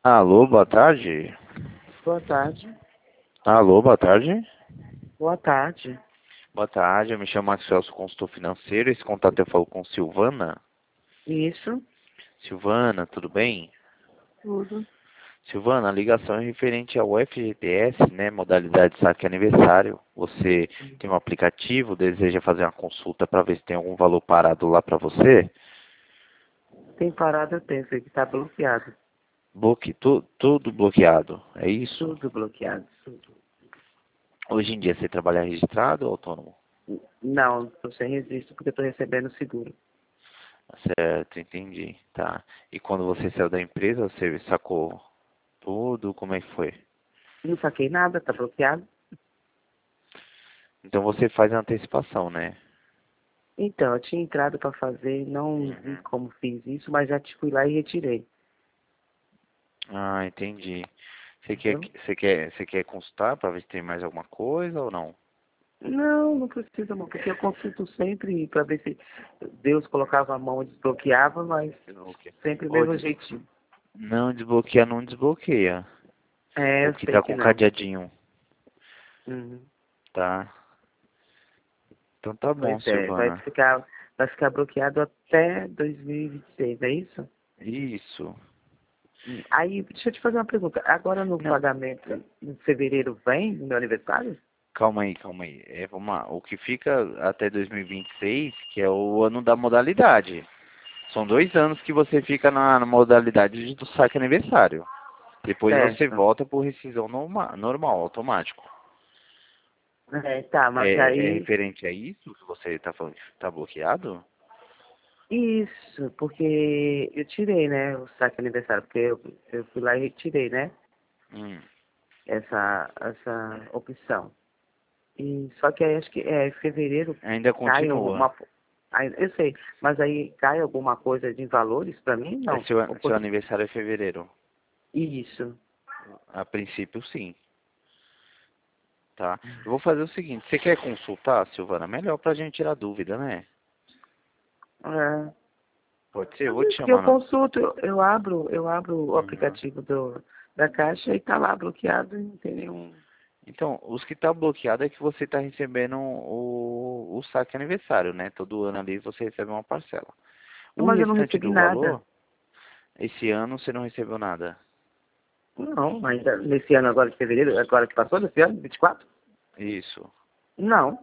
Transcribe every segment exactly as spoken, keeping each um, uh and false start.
Alô, boa tarde. Boa tarde. Alô, boa tarde. Boa tarde. Boa tarde, eu me chamo Maxwell, sou consultor financeiro. Esse contato eu falo com Silvana. Isso, Silvana, tudo bem? tudo. Silvana, a ligação é referente ao F G T S, né, modalidade saque aniversário. Você tem um aplicativo, deseja fazer uma consulta para ver se tem algum valor parado lá para você? Tem parada tensa que está bloqueado. Bloque, tu, tudo bloqueado, é isso? Tudo bloqueado. Tudo. Hoje em dia você trabalha registrado ou autônomo? Não, estou sem registro porque estou recebendo seguro. Certo, entendi. Tá. E quando você saiu da empresa, você sacou tudo? Como é que foi? Não saquei nada, está bloqueado. Então você faz a antecipação, né? Então, eu tinha entrado para fazer, não vi Uhum. como fiz isso, mas já te fui lá e retirei. Ah, entendi. Você quer, Entendeu? você quer, você quer consultar para ver se tem mais alguma coisa ou não? Não, não precisa não, porque eu consulto sempre para ver se Deus colocava a mão e desbloqueava, mas Desbloqueia. sempre o Ou mesmo des... jeitinho. Não desbloqueia, não desbloqueia. É, O eu que sei tá que com não. cadeadinho, Uhum. tá? Então tá Pois bom, é, vai Silvana. ficar, vai ficar bloqueado até dois mil e vinte e seis, é isso? Isso. Hum, Aí, deixa eu te fazer uma pergunta. Agora no Não, pagamento, em fevereiro vem, no meu aniversário? calma aí, calma aí. É, vamos lá. O que fica até dois mil e vinte e seis, que é o ano da modalidade. São dois anos que você fica na, na modalidade de- do saque aniversário. Depois você Certo. volta por rescisão norma, normal, automático. É, tá, mas É, é aí, referente a isso que você está falando que está bloqueado? isso, porque eu tirei, né, o saque aniversário, porque eu, eu fui lá e retirei, né, Hum. essa, essa opção. E, só que aí acho que é, em fevereiro Ainda cai continua. alguma, aí, eu sei, mas aí cai alguma coisa de valores pra mim? É Não. seu, Ou seu continua? aniversário é fevereiro. Isso. A princípio, sim. Tá? Eu vou fazer o seguinte: você quer consultar, Silvana? Melhor pra gente tirar dúvida, né? É. Pode ser? Eu Às vou te vezes que eu chamar na. consulto, eu, eu abro, eu abro o Uhum. aplicativo do, da caixa e tá lá bloqueado e não tem nenhum. Então, os que tá bloqueado é que você tá recebendo o, o saque aniversário, né? Todo ano ali você recebe uma parcela. O Mas eu não restante recebi do nada. valor, esse ano você não recebeu nada. Não, ainda nesse ano agora de fevereiro, agora que passou, nesse ano, vinte e quatro? Isso. Não,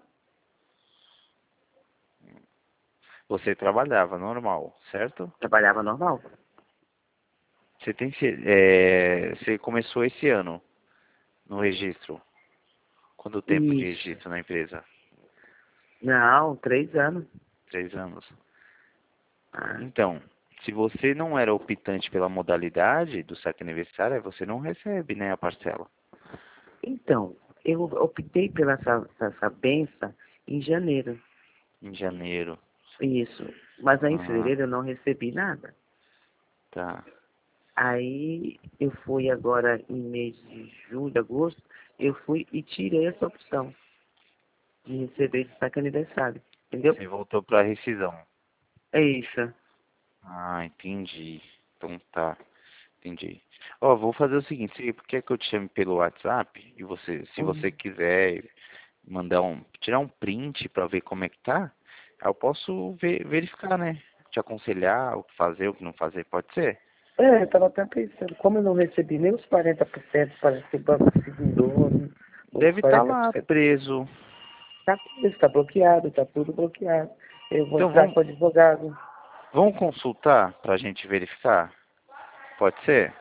Você trabalhava normal, certo? trabalhava normal. Você tem, ce- é, você começou esse ano no registro. Quanto tempo de Isso. registro na empresa? Não, três anos. Três anos. Ah, Então, se você não era optante pela modalidade do saque aniversário, aí você não recebe, né, a parcela. então, eu optei pela essa, essa benção em janeiro. Em janeiro. Isso. Mas aí em Aham, fevereiro eu não recebi nada. tá. Aí eu fui agora em mês de julho, agosto, eu fui e tirei essa opção de receber destaque aniversário. Entendeu? Você voltou para rescisão. É isso. Ah, entendi. Então tá, entendi. Ó, vou fazer o seguinte, você quer que eu te chame pelo WhatsApp? E você, se você Hum. quiser mandar um, tirar um print para ver como é que tá, aí eu posso ver, verificar, né? Te aconselhar o que fazer, o que não fazer, pode ser? É, eu estava até pensando, como eu não recebi nem os quarenta por cento para que o banco segurou, né? Os Deve estar lá quarenta por cento. preso. Tá, está bloqueado, está tudo bloqueado. Eu vou Então entrar vamos, com o advogado. vamos consultar para a gente verificar? Pode ser?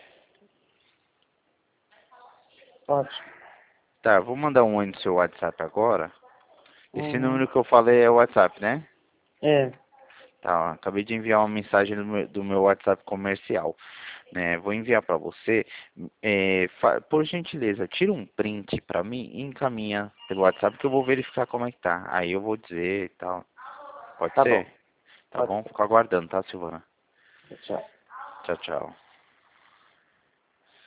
Ótimo. Tá, vou mandar um oi no seu WhatsApp agora. Esse Uhum. número que eu falei é o WhatsApp, né? É, Tá, ó, acabei de enviar uma mensagem do meu, do meu WhatsApp comercial, né? Vou enviar para você. É, fa- por gentileza, tira um print para mim e encaminha pelo WhatsApp que eu vou verificar como é que tá. Aí eu vou dizer e tal. Pode tá bom. ser? Tá Pode bom? ser. Fico aguardando, tá, Silvana? Tchau. Tchau, tchau.